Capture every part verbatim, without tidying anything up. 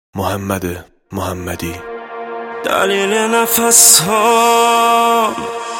محمد محمدی. دلیل نفس ها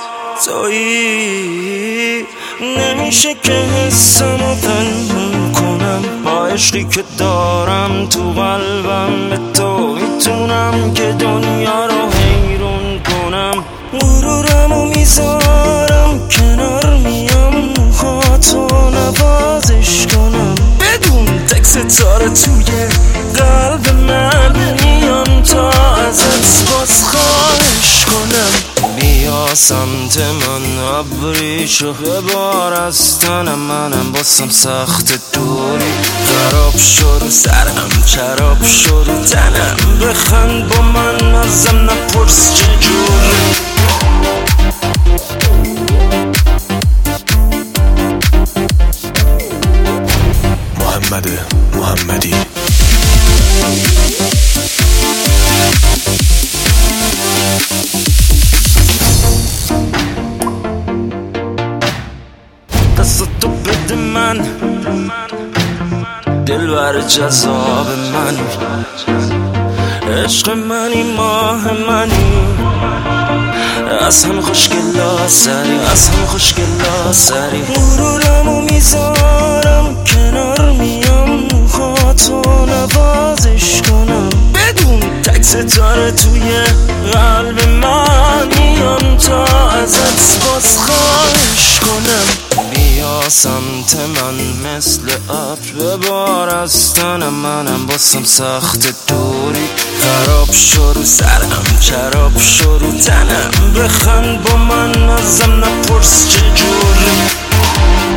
تویی، نمیشه که حسمو پنهون کنم. با عشقی که دارم تو قلبم به تو میتونم که دنیا رو حیرون کنم. غرورمو میذارم کنار، میام موهاتو نوازش کنم. بدون تکس تاره توی قلب من میام تا ازت باز خواهش کنم. بیا سمت من، ابریشو ببار از تنم. منم باسم سخت دوری، خراب شد سرم، چراب شد تنم. بخند با من، ازم نپرس چجوری. محمد محمدی. دستتو بده من، دلبر جذاب من. عشق منی، ماه منی، از هم خوشگلا سری، از هم خوشگلا سری. غرورمو میذارم کنار، میام موهاتو نوازش کنم. بدون تکس تاره توی قلب من میام تا ازت باز خواهش کنم. بیا سمت من، مثل ابر ببار از تنم. منم باسم سخت دوری، خراب شد سرم، چراب شد تنم. بخند با من، ازم نپرس چجوری.